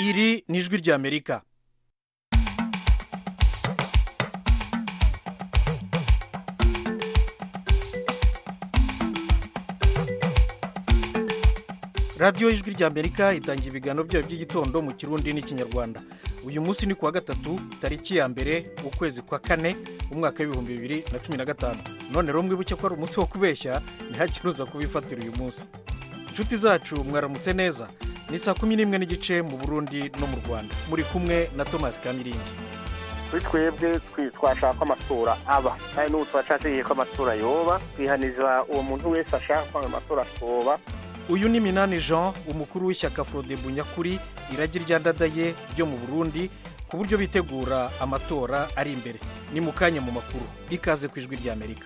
iri ni ijwi ry'Amerika. radiyo y'ijwi ry'Amerika itangira ibiganiro byayo by'igitondo mu kirundi n'ikinyarwanda. Uyu munsi ni kuwa gatatu tariki ya mbere ukwezi kwa kane umwaka w'ibihumbi 2015. none rero mwibuke ko ari umunsi wo kubeshya, ntihakiruza kubifatira uyu munsi. Inshuti zacu mwaramutse neza. Ni saa 11:15 mu Burundi no mu Rwanda. Muri kumwe na Thomas Kamiringi. Kuri twebwe twashaka amatora aba kandi n'ubu twashatse ko amatora yoba, twihaniza uwo muntu wese ashaka ko amatora asoba. Uyu ni Minani Jean, umukuru w'ishyaka Frodebu Nyakuri iragi ryandadaye ryo mu Burundi, ku buryo bitegura amatora ari imbere. Ni mu kanya mu makuru. Ikaze ku ijwi ry'Amerika.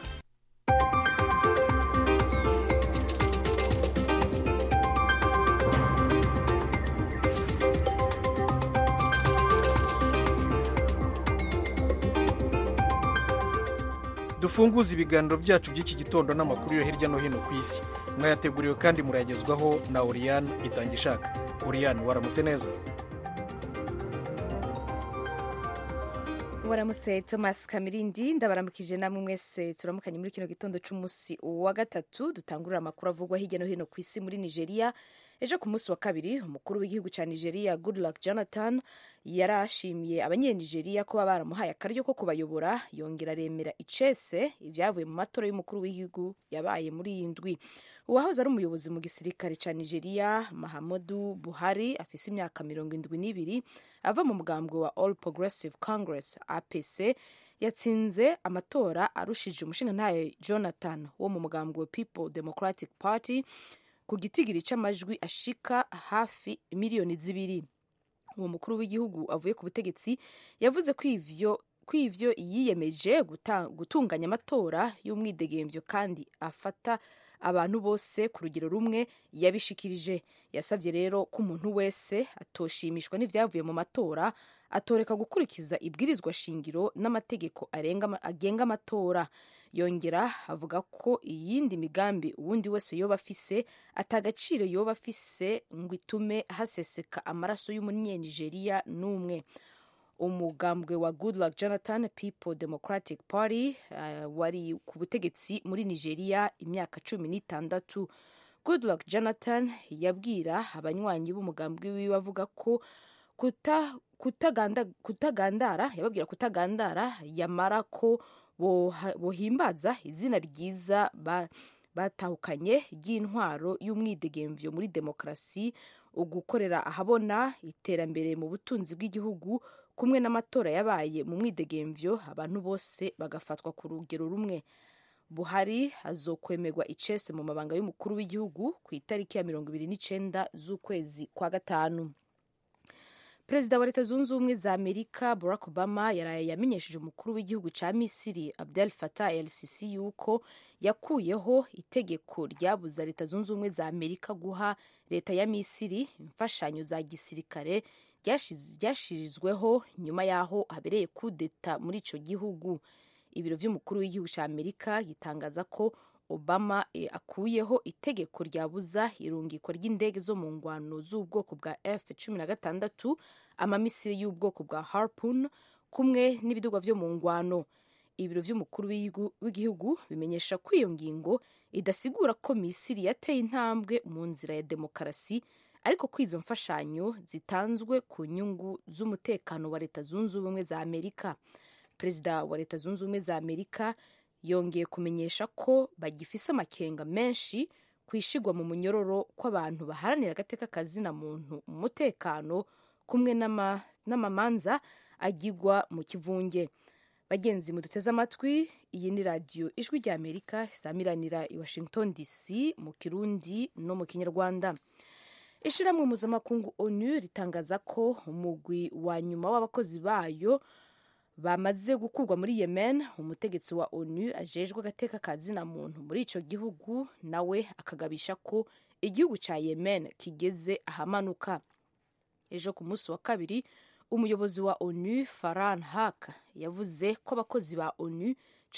Dufunguza ibiganiro byacu by'iki gitondo n'amakuru yo hirya no hino ku isi. Mwayateguriwe kandi murayagezwaho na Oriane Itangishaka. Oriane, waramutse neza? Waramutse Thomas Kamirindi, ndabaramukije namwe mwese. Turamukanye muri kino gitondo cy'umunsi wa gatatu, dutangurira amakuru avugwa hirya no hino ku isi. Muri Nigeria, ejo ku munsi wa kabiri, umukuru w'igihugu cya Nigeria Goodluck Jonathan yarashimiye abanyenigeria ko baramuhaye akaryo ko kubayobora, yongera aremera icese ibyavuye mu matora y'umukuru w'igihugu yabaye muri iyi ndwi. Uwahoze ari umuyobozi mu gisirikare cya Nigeria Muhammadu Buhari afise imyaka 72 ava mu mugambwe wa All Progressive Congress APC yatsinze amatora arushije umushingantahe Jonathan wo mu mugambwe wa People Democratic Party ku gitigiri c'amajwi ashika hafi miliyoni 2. Uwo mukuru w'igihugu avuye ku butegetsi yavuze ko ivyo yiyemeje gutunganya amatora y'umwidegemvyo kandi afata abantu bose ku rugero rumwe yabishikirije. Yasavye rero ko umuntu wese atoshimishwa n'ivyavuye mu matora atoreka gukurikiza ibwirizwa shingiro n'amategeko agenga amatora. Yongera avuga ko iyindi migambi uwundi wese yoba afise atagaciro yoba afise ngo itume haseseka amaraso y'umunyenigeriya n'umwe. Umugambwe wa Goodluck Jonathan People Democratic Party wari ku butegetsi muri Nigeria imyaka 16. Goodluck Jonathan yabwira abanywanyi b'umugambwe wiwe avuga ko yababwira kutagandara yamara ko bohimbaza izina ryiza batahukanye ry'intwaro y'umwidegemvyo muri demokarasi, ugukorera ahabona iterambere mu butunzi bw'igihugu kumwe n'amatora yabaye mu mwidegemvyo, abantu bose bagafatwa ku rugero rumwe. Buhari azokwemerwa icese mu mabanga y'umukuru w'igihugu ku itariki ya 29 z'ukwezi kwa gatanu. Perezida wa Leta Zunze Ubumwe za Amerika Barack Obama yaraye yamenyesheje umukuru w'igihugu ca Misiri Abdel Fattah el-Sisi yuko yakuyeho itegeko ryabuza Leta Zunze Ubumwe za Amerika guha leta ya Misiri imfashanyo za gisirikare ryashirizweho nyuma yaho habereye kudeta muri ico gihugu. Ibiro vy'umukuru w'igihugu ca Amerika gitangaza ko Obama akuyeho itegeko ryabuza irungikwa ry'indege zo mu ngwano z'ubwoko bwa F-16, amamisiri y'ubwoko bwa Harpoon kumwe n'ibidugwa vyo mu ngwano. Ibiro vy'umukuru w'igihugu bimenyesha ko iyo ngingo idasigura ko Misiri yateye intambwe mu nzira ya demokarasi, ariko ko izo mfashanyo zitanzwe ku nyungu z'umutekano wa Leta Zunze Ubumwe za Amerika. Perezida wa Leta Zunze Ubumwe za Amerika yongeye kumenyesha ko bagifise amakenga menshi kwishigwa mu munyororo kw'abantu baharanira agateka kazina muntu, umutekano kumwe n'amamanza agigwa mu kivunge. Bagenzi muduteze amatwi, iyi ni radio ijwi ry'Amerika isamiranira i Washington DC mu Kirundi no mu Kinyarwanda. Ishirahamwe mpuzamakungu ONU ritangaza ko umugwi wa nyuma w'abakozi bayo bamaze gukurwa muri Yemen. Umutegetsi wa ONU ajejwe agateka kazina muntu muri ico gihugu nawe akagabisha ko igihugu ca Yemen kigeze ahamanuka. Ejo ku munsi wa kabiri, umuyobozi wa ONU Farhan Haq yavuze ko abakozi ba ONU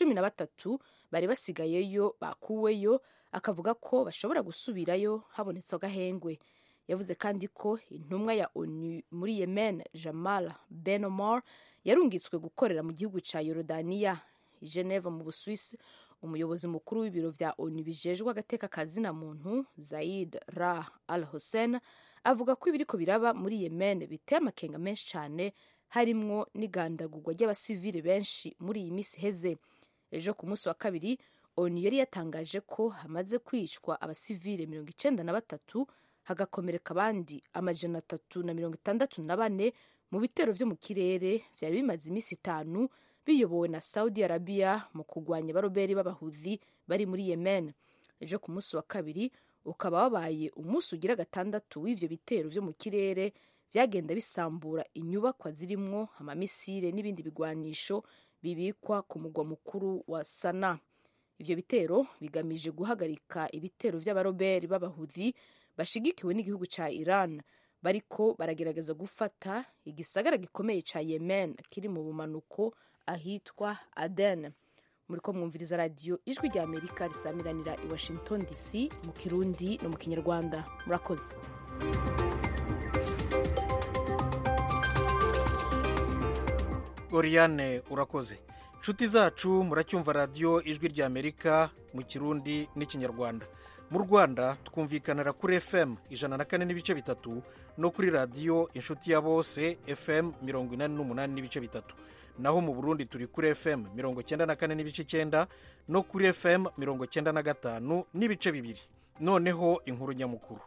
13 bari basigayeyo bakuweyo, akavuga ko bashobora gusubirayo habonetse agahengwe. yavuze kandi ko intumwa ya ONU muri Yemen Jamal Ben Omar yarungitswe gukorera mu gihugu ca Yorodaniya i Geneva mu Busuwisi. Umuyobozi mukuru w'ibiro vya ONU bijejwe agateka kazina muntu Zaid Ra'ad Al Hussein avuga ko ibiriko biraba muri Yemen biteye amakenga menshi cyane, harimwo n'igandagurwa ry'abasivile benshi muri iyi misi heze. Ejo ku munsi wa kabiri ONU yari yatangaje ko hamaze kwicwa abasivile 93 hagakomereka abandi 364 mu bitero vyo mu kirere vyari bimaze imisi 5 biyobowe na Saudi Arabia mu kugwanya baroberi b'abahuthi bari muri Yemen. Ejo ku munsi wa kabiri ukaba wabaye umunsi ugira 6 w'ivyo bitero vyo mu kirere vyagenda bisambura inyubakwa zirimwo amamisire n'ibindi bigwanisho bibikwa ku mugwa mukuru wa Sana. Ivyo bitero bigamije guhagarika ibitero vy'abaroberi b'abahuthi bashigikiwe n'igihugu ca Iran bariko baragerageza gufata igisagara gikomeye ca Yemen kiri mu bumanuko ahitwa Aden. Muriko mwumviriza radio Ijwi rya Amerika risamiranira i Washington DC mu Kirundi no mu Kinyarwanda. Murakoze. Oriane urakoze. Nshuti zacu muracyumva radio Ijwi rya Amerika mu Kirundi n'Ikinyarwanda. Mu Rwanda twumvikanira kuri FM 104.3 no kuri radio Inshuti ya Bose FM 88.3. Naho mu Burundi turi kuri FM 94.9 no kuri FM 95.2. Noneho inkuru nyamukuru.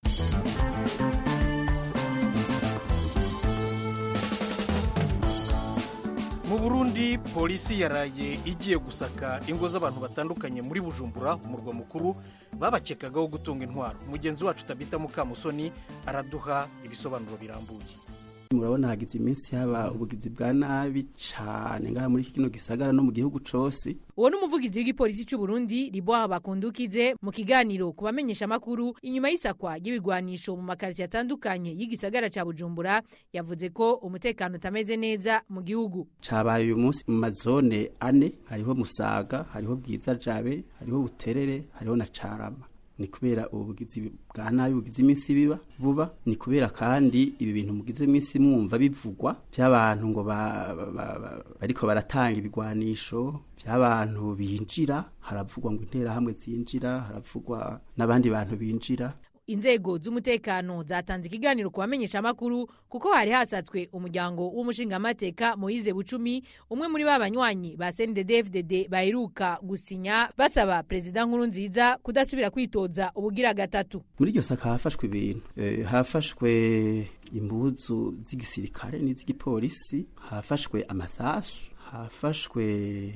Mu Burundi polisi yaraye igiye gusaka ingo z'abantu batandukanye muri Bujumbura umurwa mukuru babakekagaho gutunga intwaro. Mugenzi wacu Tabita Mukamusoni araduha ibisobanuro birambuye. Murabona hagize iminsi haba ubugizi bwa nabi cyane ngaha muri kino gisagara no mu gihugu cose. Uwo n'umuvugizi w'igipolisi cy'u Burundi Riboha Bakundukize mu kiganiro kubamenyesha makuru inyuma y'isakwa y'ibigwanisho mu makarti atandukanye y'igisagara ca Bujumbura, yavuze ko umutekano utameze neza mu gihugu. Cabaye uyu munsi mu mazone 4, hariho Musaga, hariho Bwiza Jabe, hariho Buterere, hariho na Carama. Ni kubera ubugizi bwa nabi bugize iminsi buba, ni kubera kandi ibi bintu mugize iminsi mwumva bivugwa by'abantu ngo bariko baratanga ibigwanisho, by'abantu binjira, haravugwa ngo intera hamwe zinjira, haravugwa n'abandi bantu binjira. Inzego z'umutekano zatanze ikiganiro kubamenyesha makuru kuko hari hasatswe umuryango w'umushingamateka Moise Bucumi, umwe muri babanywanyi ba CNDD-FDD baheruka gusinya basaba President Nkurunziza kudasubira kwitoza ubugira gatatu. Muri iryo saka hafashwe ibintu, hafashwe imbuzu z'igisirikare n'iz'igipolisi, hafashwe amasasu, hafashwe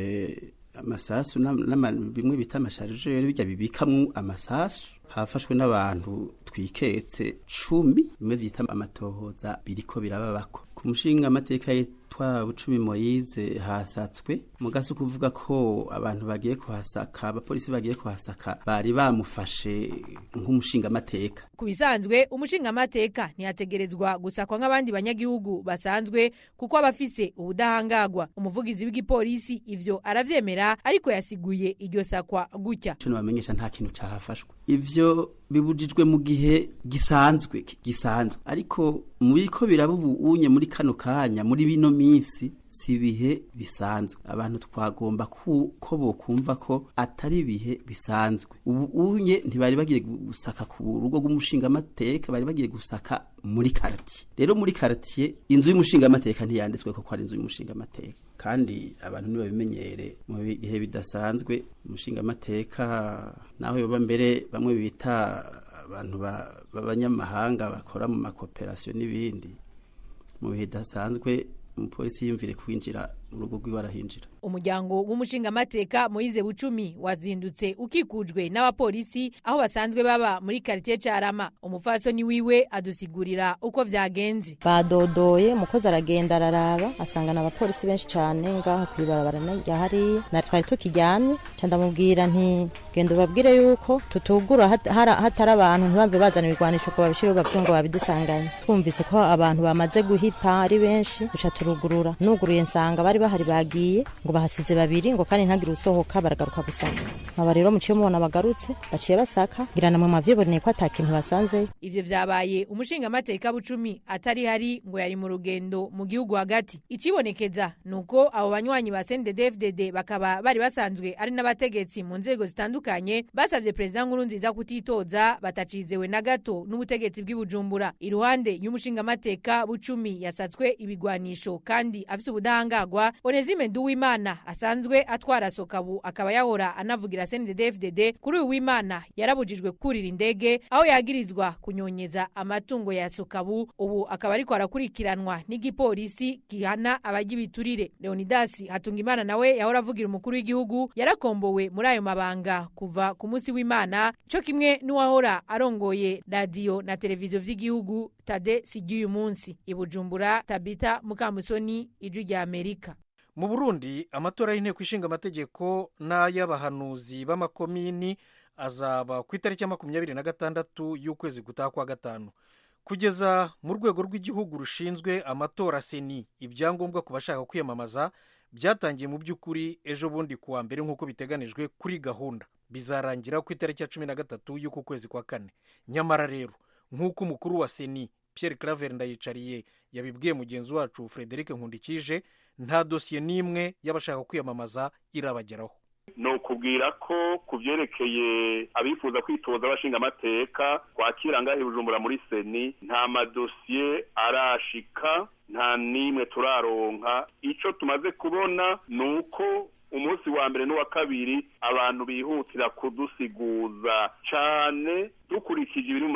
amasasu bimwe bita amasharijeri bijya bibikamwo amasasu, hafashwe n'abantu twiketse 10 bimwe vyita amatohoza biriko birababako. Ku mushinga amateka yitwa Bucumi Moise hasatswe mugaso kuvuga ko abantu bagiye kuhasaka, abapolisi bagiye kuhasaka bari bamufashe nk'umushinga amateka. Kubisanzwe umushinga amateka ntiyategerezwa gusakwa nk'abandi banyagihugu basanzwe kuko abafise ubudahangagwa. Umuvugizi w'igipolisi ivyo aravyemera, ariko yasiguye iryo sakwa gutya. Cyo bamenyesha nta kintu cyahafashwe. Ivyo bibujijwe mu gihe gisanzwe, ariko muri ko birabubu unye muri kano kanya muri bino minsi si bihe bisanzwe. Abantu twagomba ko bokumva ko atari bihe bisanzwe. Ubu unye ntibari bagiye gusaka ku rugo rw'umushinga amateka, bari bagiye gusaka muri quartier. Rero muri quartier inzu y'umushinga amateka ntiyanditswe ko ari inzu y'umushinga amateka, kandi abantu nibabimenyere mu bihe bidasanzwe. Umushinga amateka naho yoba mbere bamwe bita abantu b'abanyamahanga bakora mu makoperasiyo n'ibindi, mu bihe bidasanzwe umupolisi yimvire kwinjira mu rugo rw'ibarahinjira. Umuryango w'umushinga amateka Moise Bucumi wazindutse ukikujwe n'abapolisi aho basanzwe baba muri quartier Carama. Umufasoni wiwe adusigurira uko vyagenze. Badodoye umukozi aragenda araraba asangana abapolisi benshi cyane ngaho kwibarabara ya hari na twari tukiryamye, ndamubwira nti genda babwire yuko tutugura hatari abantu ntibamve bazana ibigwanisho ko babishiro bavyongo babidusanganye. Twumvise ko abantu bamaze guhita ari benshi, duca turugurura, nuguruye nsanga bari bari bahari bagiye ngo bahasize babiri ngo kandi ntagire usohoka baragaruka gusanga aba rero muciye mubona bagarutse baciye basaka ngira namwe mavyiboneye ko atakintu basanze. Ivyo vyabaye umushingamateka Bucumi atari hari ngo yari mu rugendo mu gihugu hagati. Icibonekeza nuko abo banywanyi ba CNDD-FDD bakaba bari basanzwe ari n'abategetsi mu nzego zitandukanye basavye President Nkurunziza kutitoza batacizewe na gato n'ubutegetsi bw'Ibujumbura. Iruhande y'umushingamateka Bucumi yasatswe ibigwanisho kandi afise ubudahangagwa, Onesime Nduwimana asanzwe atwara Sokabu akaba yahora anavugira CNDD-FDD kuri Uwimana yarabujijwe kurira indege aho yagirizwa kunyonyeza amatungo ya Sokabu. Ubu akaba ariko arakurikiranwa n'igipolisi gihana abagibiturire. Leonidas Hatungimana nawe yahora avugira umukuru w'igihugu yarakombowe muri ayo mabanga kuva ku munsi w'Imana, cyo kimwe n'uwahora arongoye radio na televiziyo vy'igihugu Tade Sigiyu munsi. Ibujumbura, Tabita Mukamusoni, Ijwi rya Amerika. Mu Burundi amatora y'inteko ishinga amategeko n'ay'abahanuzi b'amakomini azaba ku itariki ya 26 y'ukwezi gutaha kwa gatanu. Kugeza mu rwego rw'igihugu rushinzwe amatora seni, ibyangombwa ku bashaka kwiyamamaza byatangiye mu by'ukuri ejo bundi kuwa mbere nk'uko biteganijwe kuri gahunda, bizarangira ku itariki ya 13 y'uku kwezi kwa kane. Nyamara rero nk'uko umukuru wa seni Pierre Claver Ndayicariye yabibwiye mugenzi wacu Frederic Nkundikije, nta dosiye n'imwe y'abashaka kwiyamamaza irabageraho. No kubwira ko kuvyerekeye abifuza kwitoza abashinga amateka kwakira ngahe Bujumbura muri seni nta madosiye arashika, nta nimwe turaronka. Ico tumaze kubona nuko umunsi wa mbere n'uwa kabiri abantu bihutira kudusiguza cane dukurikije ibiri mu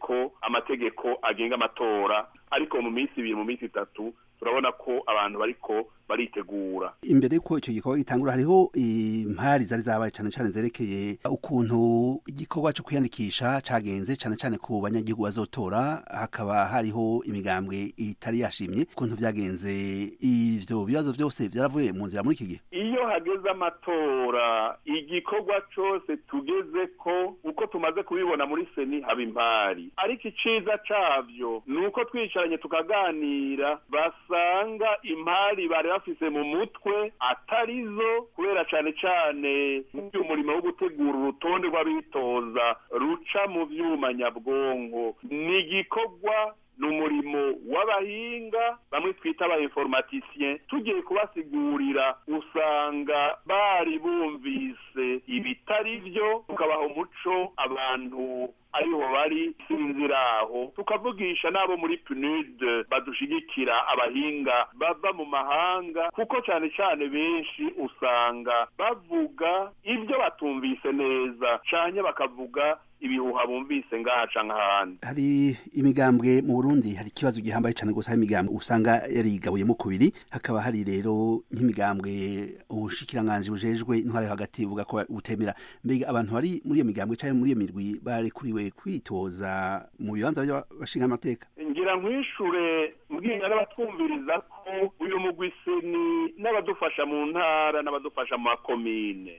amategeko agenga amatora, ariko mu minsi ibiri mu minsi itatu turabona ko abantu bariko baritegura. Imbere yuko icyo gikorwa gitangura hariho impari zari zabaye cyane cyane zerekeye ukuntu igikorwa cyo kwiyandikisha cagenze cyane cyane ku banyagihugu bazotora, hakaba hariho imigambwe itari yashimye ukuntu vyagenze. Ivyo bibazo byose byaravuye mu nzira muri iki gihe. Iyo hageze amatora igikorwa cose tugeze ko uko tumaze kubibona muri seni haba impari, ariko iciza cavyo nuko twicaranye tukaganira basanga impari bari bafise mu mutwe atarizo, kubera cane cane umurimo wo gutegura urutonde rw'abitoza ruca mu vyuma nyabwonko ni igikorwa n'umurimo w'abahinga bamwe twita aba informaticiens. Tugiye kubasigurira usanga bari bumvise ibitari vyo, tukabaha umuco abantu ariho bari sinziraho, tukavugisha nabo muri PNUD badushigikira abahinga bava mu mahanga, kuko cyane cyane benshi usanga bavuga ibyo batumvise neza cyane bakavuga ibihuha bumvise ngaha canke ahandi. Hari imigambwe mu Burundi, hari ikibazo gihambaye cyane gusa imigambwe usanga yarigabuyemo kubiri. Hakaba hari rero nk'imigambwe ubushikiranganje bujejwe intware hagati buvuga ko butemera. Mbega abantu bari muri iyo migambwe cyane muri iyo mirwi barekuriwe kwitoza mu bibanza by'abashinga amateka? Ngira nkwishure mbwira n'abatwumviriza ko uyu mugwi seni n'abadufasha mu ntara n'abadufasha mu makomine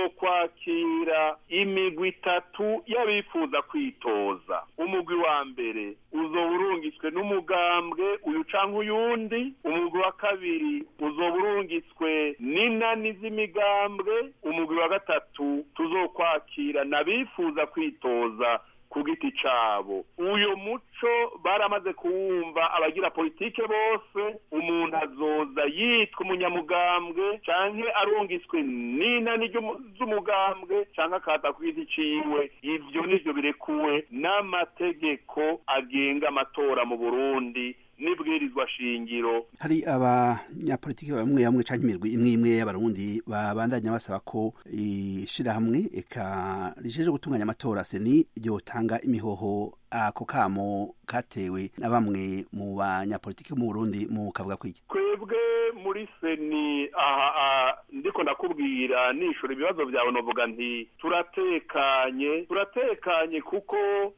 tuzokwakira imigwi itatu y'abifuza kwitoza. Umugwi wa mbere uzoburungitswe n'umugambwe uyu canke uyundi, umugwi wa kabiri uzoburungitswe n'inani z'imigambwe, umugwi wa gatatu tuzokwakira n'abifuza kwitoza ku giti cabo. Uyo muco baramaze kuwumva abagira politike bose, umuntu azoza yitwa umunyamugambwe canke arungitswe n'inani z'umugambwe canke akaza ku giti ciwe. Ivyo nivyo birekuwe n'amategeko agenga amatora mu Burundi n'ibwirizwa shingiro. Hari abanyapolitiki bamwe bamwe canke imirwi imwe imwe y'abarundi babandanya basaba ko ishirahamwe eka rijeje gutunganya amatora seni ryotanga imihoho. Ako kamo katewe na bamwe mu banyapolitiki mu Burundi mu kavuga kwiki? Kwebwe muri seni ndiko ndakubwira nishura ibibazo byawe novuga nti turatekanye kuko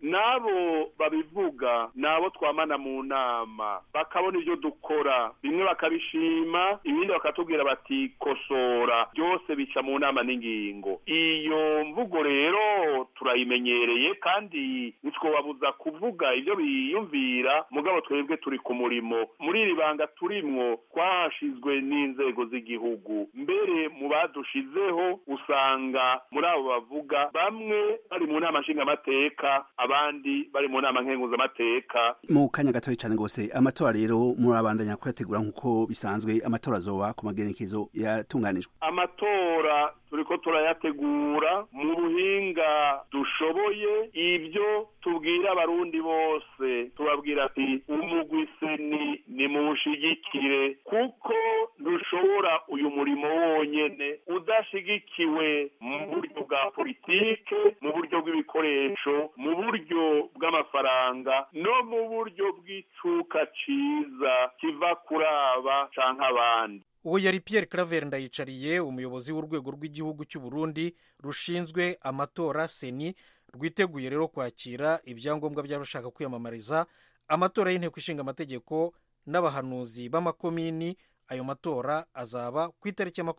nabo babivuga nabo twamana mu nama bakabona ibyo dukora bimwe bakabishima ibindi bakatubwira bati kosora byose bica mu nama n'ingingo. Iyo mvugo rero turayimenyereye kandi nitwobabuza kuvuga ibyo biyumvira mugabo twebwe turi ku murimo. Muri iri banga turimwo twahashizwe n'inzego z'igihugu, mbere mu badushizeho usanga muri abo bavuga bamwe bari mu nama nshingamateka abandi bari mu nama nkenguzamateka. Mu kanya gatoya cyane gose amatora rero murabandanya kuyategura nkuko bisanzwe, amatora azoba ku magenekezo yatunganijwe. Amatora turiko turayategura mu buhinga dushoboye, ibyo tubwira abarundi bose tubabwira ati umugwi seni ni muwushigikire kuko ntushobora uyu murimo wonyene udashigikiwe mu buryo bwa politike, mu buryo bw'ibikoresho, mu buryo bw'amafaranga no mu buryo bw'icuka ciza kiva kuri aba canke abandi. uwo yari Pierre Claver Ndayicariye, umuyobozi w'urwego rw'igihugu cy'u Burundi rushinzwe amatora seni, rwiteguye rero kwakira ibyangombwa by'abashaka kwiyamamariza amatora y'inteko ishinga amategeko n'abahanuzi b'amakomini. Ayo matora azaba ku itariki ya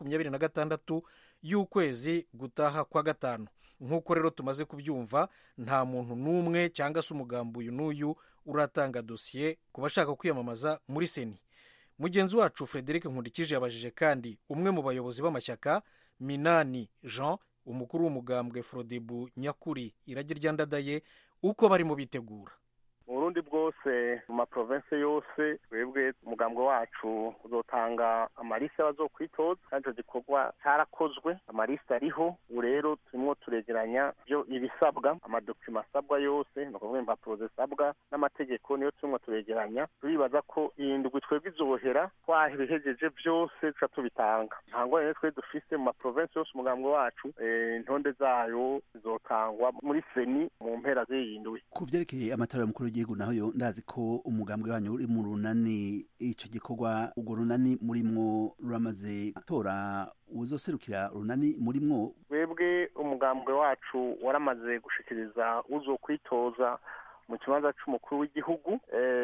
26 y'ukwezi gutaha kwa gatanu. Nk'uko rero tumaze kubyumva, nta muntu n'umwe cyangwa se umugambi uyu n'uyu uratanga dosiye ku bashaka kwiyamamaza muri seni. Mugenzi wacu Frederic Nkundikije yabajije kandi umwe mu bayobozi b'amashyaka, Minani Jean, umukuru w'umugambwe Frodebu Nyakuri Irage rya Ndadaye, uko barimo bitegura. Burundi bwose mu maprovince yose twebwe umugambwe wacu uzotanga amaliste bazokwitoza kandi ico gikorwa cyarakozwe, amaliste ariho. Rero turimo turegeranya byo ibisabwa, amadokima asabwa yose, no kuvuga impapuro zisabwa n'amategeko, niyo turimo turegeranya. Turibaza ko indwi twebwe izohera twabihejeje byose tuca tubitanga. Ntango rero twe dufise mu maprovince yose umugambwe wacu intonde zayo zizotangwa muri seni mu mpera z'iyindwi. Ku vyerekeye amatora mukuru w'igihugu naho yo ndazi ko umugambwe wanyu uri mu runani, ico gikorwa urwo runani murimwo ruramaze tora uzoserukira runani murimwo. Twebwe umugambwe wacu waramaze gushikiriza uzokwitoza mu kibanza c'umukuru w'igihugu.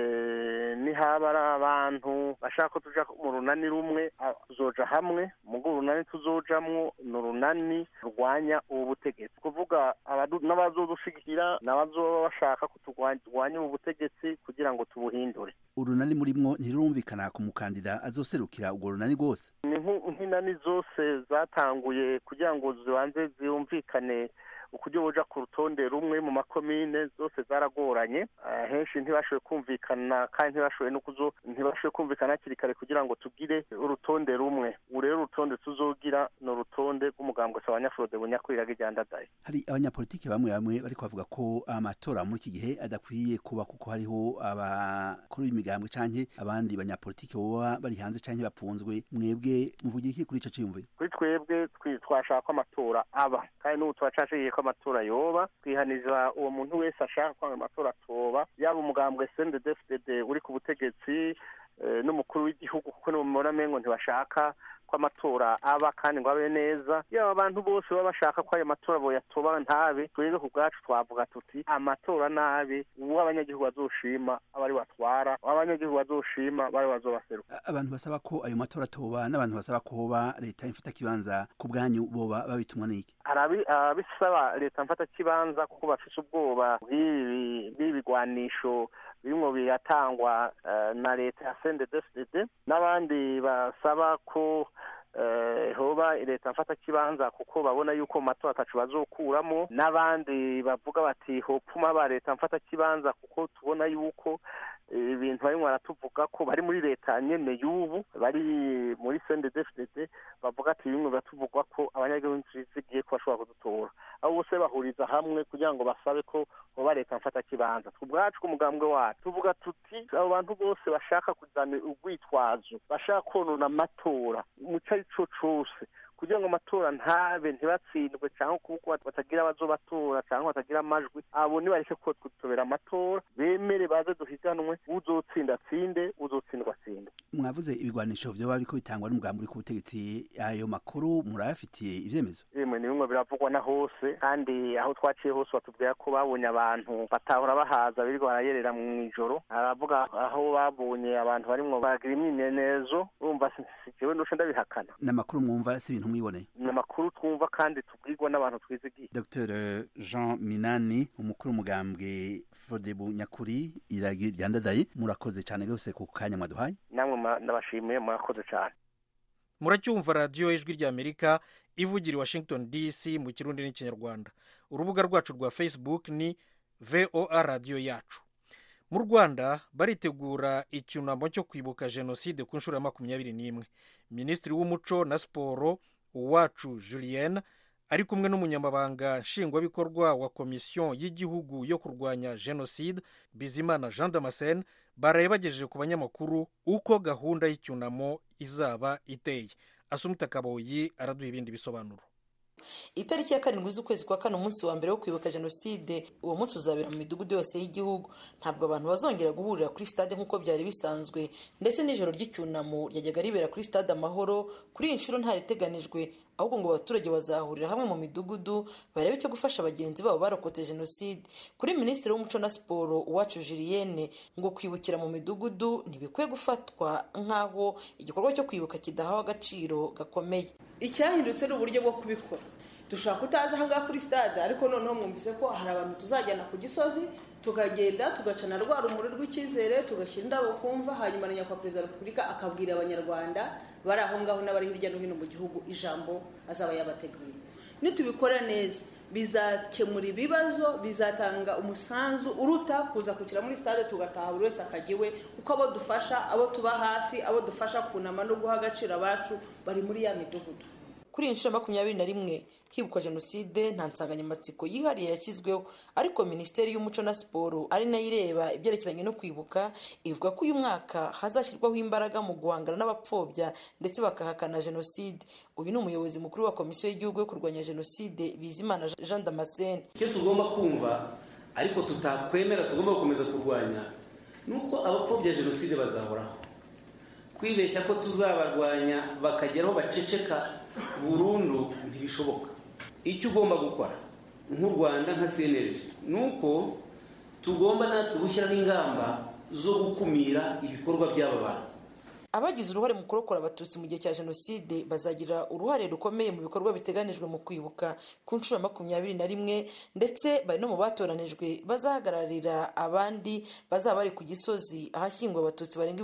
Nihaba abantu bashaka ko tuja mu runani rumwe tuzoja hamwe, mugo runani tuzojamwo n'urunani rwanya ubu butegetsi, kuvuga n'abazodushigikira n'abazoba bashaka ko turwanya ubu butegetsi kugira ngo tubuhindure. Urunani murimwo ntirumvikana ku mukandida azoserukira urwo runani rwose. Ni nk'inani zose zatanguye kugira ngo zibanze ziyumvikane ukujya buja ku rutonde rumwe mu makomine, zose zaragoranye. Henshi ntibashoboye kumvikana kandi ntibashoboye kumvikana hakiri kare kugira ngo tugire urutonde rumwe. Urero urutonde tuzogira no rutonde rw'umugambwe w'abanyafrode bunyakwira rya Ndadaye. Hari abanyapolitike bamwe bari kuvuga ko amatora muri iki gihe adakwiye kuba kuko hariho abakuru b'imigambwe canke abandi banyapolitike boba bari hanze canke bapfunzwe. Mwebwe muvugira iki kuri ico ciyumviro? Kuri twebwe twashaka ko amatora aba kandi n'ubu twacashije ko amatora yoba, twihaniza uwo muntu wese ashaka ko amatora atoba, yaba umugambwe CNDD-FDD uri ku butegetsi n'umukuru w'igihugu, kuko n'umubona mengo ntibashaka ko amatora aba kandi ngo abe neza. Yaba abantu bose baba bashaka ko ayo matora boyatoba ntabe, twebwe ku bwacu twavuga tuti amatora nabe, uwo abanyagihugu bazoshima abari batwara, abanyagihugu bazoshima bari bazobaseruka. Abantu basaba ko ayo matora atoba n'abantu basaba ko hoba leta imfata kibanza, ku bwanyu boba babitumwa n'iki? Abisaba leta mfata kibanza kuko bafise ubwoba bw'ibigwanisho bimwe biratangwa na leta ya CNDD-FDD, n'abandi basaba ko hoba leta mfata kibanza kuko babona yuko mu matora atacu bazokuramo, n'abandi bavuga bati hopfuma ba leta mfata kibanza kuko tubona yuko ibintu barimo baratuvuga ko bari muri leta nyene y'ubu, bari muri CNDD-FDD, bavuga ati bimwe batuvugwa ko abanyagihugu zigiye ko bashobora kudutora. Abo bose bahuriza hamwe kugira ngo basabe ko hoba leta mfata kibanza. Twubwacu kumugambwe wacu tuvuga tuti abo bantu bose bashaka kuzana urwitwazo, bashaka konona amatora mu cyo cose, kugira ngo amatora ntabe ntibatsindwe cyangwa kuko batagira abazobatora cyangwa batagira amajwi, abo nibareke ko tutobera amatora, bemere baze duhiganwe, uzotsinda atsinde, uzotsindwa atsinde. Mwavuze ibigwanisho vyo bariko bitangwa n'umugambi uri ku butegetsi, ayo makuru murayafitiye ivyemezo? Yemwe ni bimwe biravugwa na hose, kandi aho twaciye hose batubwira ko babonye abantu batahora bahaza birirwa barayerera mu ijoro, aravuga aho babonye abantu barimwo bagira imyimenyerezo, urumva jewe ndusha ndabihakana. N'amakuru mwumva si ibintu mwiboneye? N'amakuru twumva kandi tubwirwa n'abantu twizigiye. Dr Jean Minani, umukuru w'umugambwe Frodebu Nyakuri iragi ryandadaye, murakoze cyane gose ku kanya mwaduhaye. Namwe ndabashimiye, murakoze cyane. Muracyumva radiyo ijwi ry'Amerika ivugira i Washington DC mu Kirundi n'Ikinyarwanda. Urubuga rwacu rwa Facebook ni VOA Radio yacu. Mu Rwanda baritegura icyunamo cyo kwibuka jenoside ku nshuro ya 21. Minisitiri w'umuco na siporo Uwacu Julienne ari kumwe n'umunyamabanga nshingwabikorwa wa komisiyo y'igihugu yo kurwanya jenoside Bizimana Jean Damascene baraye bagejeje ku banyamakuru uko gahunda y'icyunamo izaba iteye. Asumta Kaboyi araduha ibindi bisobanuro. Itariki ya 7 z'ukwezi kwa 4 umunsi wa mbere wo kwibuka jenoside, uwo munsi uzabera mu midugudu yose y'igihugu. Ntabwo abantu bazongera guhurira kuri stade nk'uko byari bisanzwe, ndetse n'ijoro ry'icyunamo ryajyaga ribera kuri stade Amahoro. Kuri iyi nshuro ntariteganijwe, ahubwo ngo abaturage bazahurira hamwe mu midugudu barebe icyo gufasha bagenzi babo barokotse jenoside. Kuri Minisitiri w'umuco na siporo Uwacu Julienne ngo kwibukira mu midugudu ntibikwiye gufatwa nk'aho igikorwa cyo kwibuka kidahawe agaciro gakomeye. Icyahindutse n'uburyo bwo kubikora. Dushaka kutaza ahangaha kuri stade, ariko noneho mwumvise ko hari abantu tuzajyana ku Gisozi, tukagenda tugacana rwa rumuri rw'icyizere, tugashyira indabo kumva, hanyuma na nyakubahwa perezida wa repubulika akabwira abanyarwanda bari aho ngaho n'abari hirya no hino mu gihugu ijambo azaba yabateguriye. Nitubikora neza bizakemura ibibazo, bizatanga umusanzu uruta kuza kukira muri stade tugataha buri wese akagiwe, kuko abo dufasha, abo tuba hafi, abo dufasha kunama no guha agaciro abacu bari muri ya midugudu. Kuri iyi nshuro 21 hibukwa jenoside nta nsanganyamatsiko yihariye yashyizweho, ariko Minisiteri y'umuco na siporo ari nayo ireba ibyerekeranye no kwibuka ivuga ko uyu mwaka hazashyirwaho imbaraga mu guhangana n'abapfobya ndetse bakahakana jenoside. Uyu ni umuyobozi mukuru wa komisiyo y'igihugu yo kurwanya jenoside Bizimana Jean Damascene. Icyo tugomba kumva ariko tutakwemera tugomba gukomeza kurwanya nuko abapfobya jenoside bazahoraho. Kwibeshya ko tuzabarwanya bakageraho baceceka burundu ntibishoboka. Icyo ugomba gukora nk'u Rwanda nka CNLG nuko tugomba natwe gushyiraho ingamba zo gukumira ibikorwa by'aba bantu. Abagize uruhare mu kurokora abatutsi mu gihe cya jenoside bazagira uruhare rukomeye mu bikorwa biteganijwe mu kwibuka ku nshuro 21, ndetse bari no mu batoranijwe bazahagararira abandi bazaba bari ku Gisozi ahashyingwa abatutsi barenga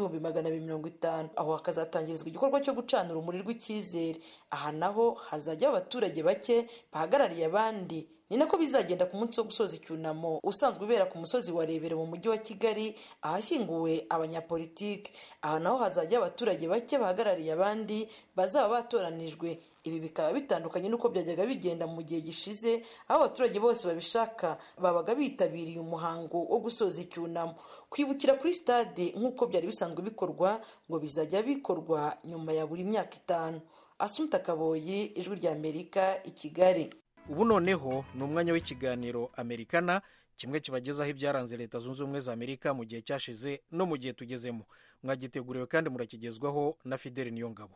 250. Aho hakazatangirizwa igikorwa cyo gucana urumuri rw'icyizere. Aha naho hazajya abaturage bake bahagarariye abandi. Ni nako bizagenda ku munsi wo gusoza icyunamo usanzwe ubera ku musozi wa Rebero mu mujyi wa Kigali ahashyinguwe abanyapolitiki. Aha naho hazajya abaturage bake bahagarariye abandi bazaba batoranijwe. Ibi bikaba bitandukanye n'uko byajyaga bigenda mu gihe gishize, aho abaturage bose babishaka babaga bitabiriye umuhango wo gusoza icyunamo. Kwibukira kuri stade nk'uko byari bisanzwe bikorwa ngo bizajya bikorwa nyuma ya buri myaka 5. Asumta Kaboyi, Ijwi ry'Amerika, i Kigali. Ubu noneho ni umwanya w'ikiganiro Amerikana, kimwe kibagezaho ibyaranze Leta Zunze Ubumwe za Amerika mu gihe cyashize no mu gihe tugezemo. Mwagiteguriwe kandi murakigezwaho na Fidel Niyongabo.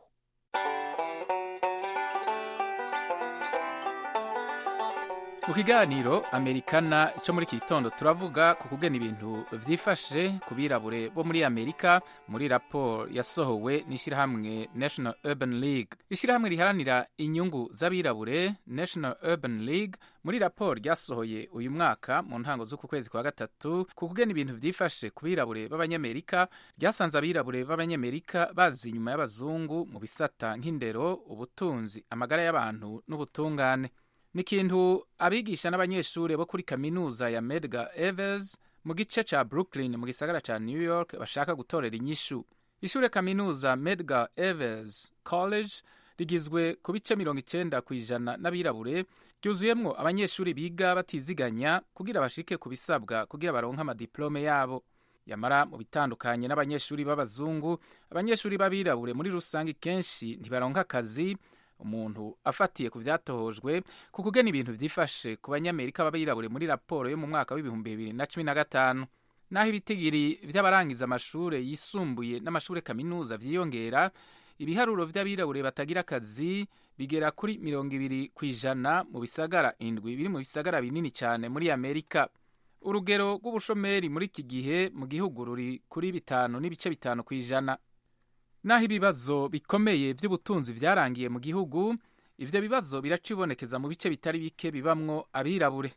Mu kiganiro Amerikana cyo muri iki gitondo turavuga ku kugena ibintu vyifashe ku birabure bo muri Amerika muri raporo yasohowe n'ishyirahamwe National Urban League. Ishyirahamwe riharanira inyungu z'abirabure National Urban League muri raporo ryasohoye uyu mwaka mu ntango z'uku kwezi kwa gatatu ku kugena ibintu vyifashe ku birabure b'abanyamerika, ryasanze abirabure b'abanyamerika bazi inyuma y'abazungu mu bisata nk'indero, ubutunzi, amagara y'abantu n'ubutungane. Ni ikintu abigisha n'abanyeshuri bo kuri kaminuza ya Medgar Evers mu gice ca Brooklyn mu gisagara ca New York bashaka gutorera inyishu. Ishure kaminuza Medgar Evers College rigizwe ku bice 90% n'abirabure, ryuzuyemwo abanyeshuri biga batiziganya kugira bashike ku bisabwa kugira baronka amadiplome yabo. Yamara mu bitandukanye n'abanyeshuri b'abazungu, abanyeshuri b'abirabure muri rusangi kenshi ntibaronka akazi, umuntu afatiye ku vyatohojwe ku kugena ibintu vyifashe ku banyamerika b'abirabure muri raporo yo mu mwaka w'ibihumbi 2015. Naho ibitigiri vy'abarangiza amashure yisumbuye n'amashure kaminuza vyiyongera, ibiharuro vy'abirabure batagira akazi bigera kuri 20% mu bisagara 7 biri mu bisagara binini cyane muri Amerika. Urugero rw'ubushomeri muri iki gihe mu gihugu ruri kuri 5.5%. Naho ibibazo bikomeye vy'ubutunzi vyarangiye mu gihugu, ivyo bibazo biracibonekeza mu bice bitari bike bibamwo abirabure.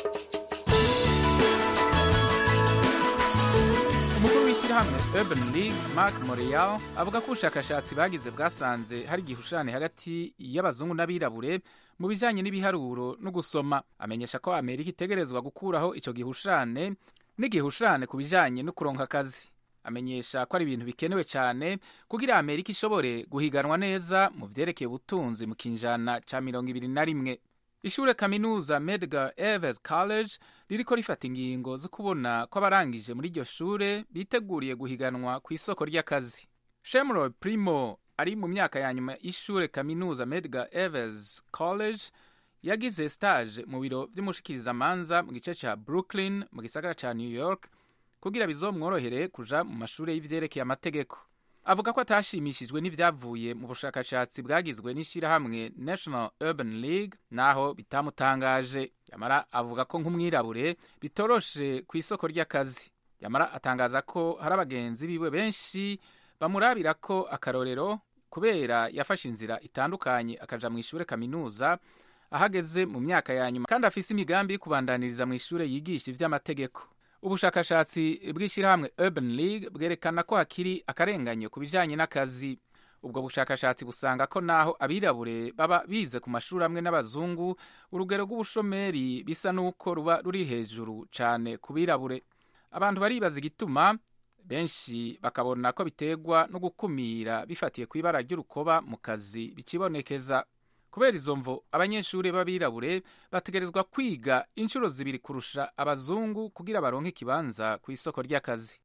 Umukuru w'ishyirahamwe Urban League Mark Morial avuga ko ubushakashatsi bagize bwasanze hari igihushane hagati y'abazungu n'abirabure mu bijanye n'ibiharuro no gusoma. Amenyesha ko Amerika itegerezwa gukuraho ico gihushane n'igihushane ku bijanye no kuronka akazi. Amenyesha ko ari ibintu bikenewe cyane kugira Amerika ishobore guhiganwa neza mu vyerekeye ubutunzi mu kinjana ca 21. Ishure kaminuza Medgar Evers College ririko rifata ingingo zo kubona ko abarangije muri iryo shure biteguriye guhiganwa ku isoko ry'akazi. Shemroy Primo ari mu myaka ya nyuma y'ishure kaminuza Medgar Evers College yagize stage mu biro vy'umushikirizamanza mu gice ca Brooklyn mu gisagara ca New York kugira bizomworohere kuja mu mashure y'ivyerekeye amategeko. Avuga ko atashimishijwe n'ivyavuye mu bushakashatsi bwagizwe n'ishirahamwe National Urban League naho bitamutangaje. Yamara avuga ko nk'umwirabure bitoroshe ku isoko ry'akazi. Yamara atangaza ko hari abagenzi biwe benshi bamurabira ko akarorero kubera yafashe inzira itandukanye akaja mu ishure kaminuza ahageze mu myaka ya nyuma kandi afise imigambi yo kubandaniriza mu ishure yigisha ivy'amategeko. Ubushakashatsi bw'ishyirahamwe Urban League bwerekana ko hakiri akarenganyo ku bijanye n'akazi. Ubwo bushakashatsi busanga ko naho abirabure baba bize ku mashuri amwe n'abazungu, urugero rw'ubushomeri bisa n'uko ruba ruri hejuru cane ku birabure. Abantu baribaza igituma, benshi bakabona ko biterwa no gukumira bifatiye ku ibara ry'urukoba mu kazi bikibonekeza. Kubera izo mvo abanyeshuri b'abirabure bategerezwa kwiga inshuro 2 kurusha abazungu kugira baronke ikibanza ku isoko ry'akazi.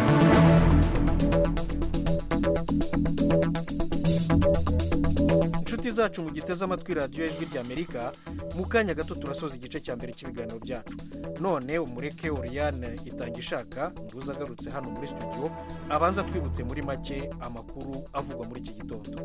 Inshuti zacu mu giteze amatwi radiyo y'ijwi ry'Amerika, mu kanya gato turasoza igice cya mbere cy'ibiganiro byacu. None umureke Oriane Itangishaka nduza agarutse hano muri studio abanza twibutse muri make amakuru avugwa muri iki gitondo.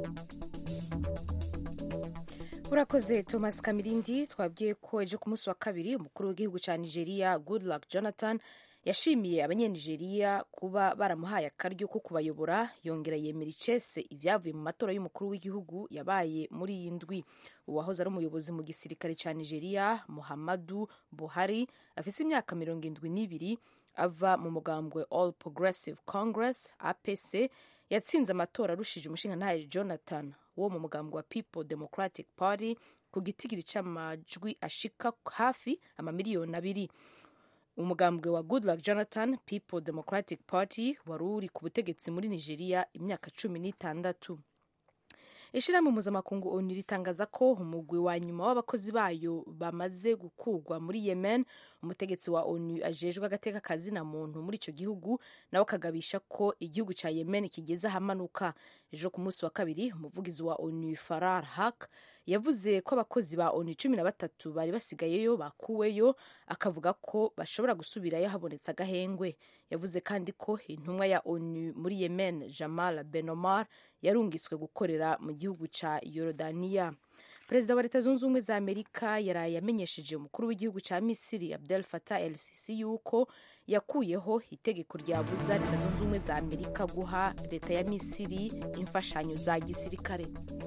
Urakoze Thomas Kamirindi. Twabwiye ko ejo ku munsi wa kabiri umukuru w'igihugu cya Nigeria Goodluck Jonathan yashimiye abanyenigeria kuba baramuhaye akaryo ko kubayobora, yongera yemera icese ibyavuye mu matora y'umukuru w'igihugu yabaye muri iyi ndwi. Uwahoze ari umuyobozi mu gisirikare cya Nigeria Muhammadu Buhari afise imyaka 72 ava mu mugambwe All Progressive Congress APC yatsinze amatora arushije umushingantahe Jonathan wo mu mugambwe wa People Democratic Party ku gitigiri c'amajwi ashika hafi amamiliyoni 2. Umugambwe wa Goodluck Jonathan People Democratic Party wari uri ku butegetsi muri Nigeria imyaka 16. Ishirahamwe mpuzamakungu ONU ritangaza ko umugwi wa nyuma w'abakozi bayo bamaze gukugwa muri Yemen. Umutegetsi wa ONU ajejwe agateka kazi na muntu muri ico gihugu nawe kagabisha ko igihugu ca Yemen kigeze ahamanuka. Ejo ku munsi wa kabiri umuvugizi wa ONU Farah Haq yavuze ko abakozi ba ONU 13 bari basigayeyo bakuweyo, akavuga ko bashobora gusubirayo habonetse agahengwe. Yavuze kandi ko intumwa ya ONU muri Yemen Jamal Ben Omar yarungitswe gukorera mu gihugu ca Yorodaniya. Perezida wa Leta Zunze Ubumwe za Amerika yaraye amenyesheje umukuru w'igihugu ca Misiri Abdel Fattah el-Sisi yuko yakuyeho itegeko ryabuza Leta Zunze Ubumwe za Amerika guha leta ya Misiri imfashanyo za gisirikare.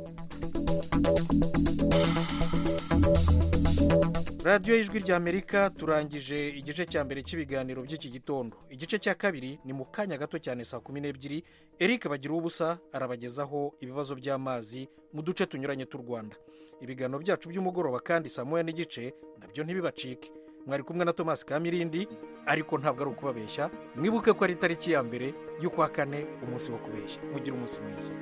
radiyo y'ijwi ry'Amerika turangije igice cya mbere cy'ibiganiro by'iki gitondo. Igice cya kabiri ni mu kanya gato cyane saa 12. Eric bagira ubusa arabagezaho ibibazo by'amazi mu duce tunyuranye t'u Rwanda. Ibiganiro byacu by'umugoroba kandi saa 1:30 nabyo ntibibacike. Mwari kumwe na Thomas Kamirindi, ariko ntabwo ari ukubabeshya. Mwibuke ko ari tariki ya mbere y'ukwa kane, umunsi wo kubeshya. Mugire umunsi mwiza.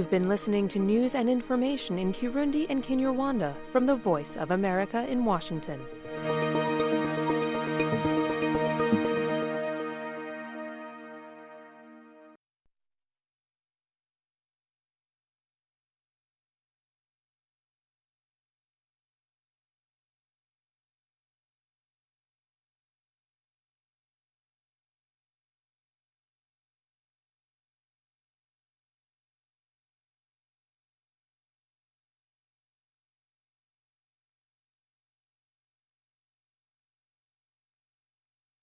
You've been listening to news and information in Kirundi and Kinyarwanda from the Voice of America in Washington.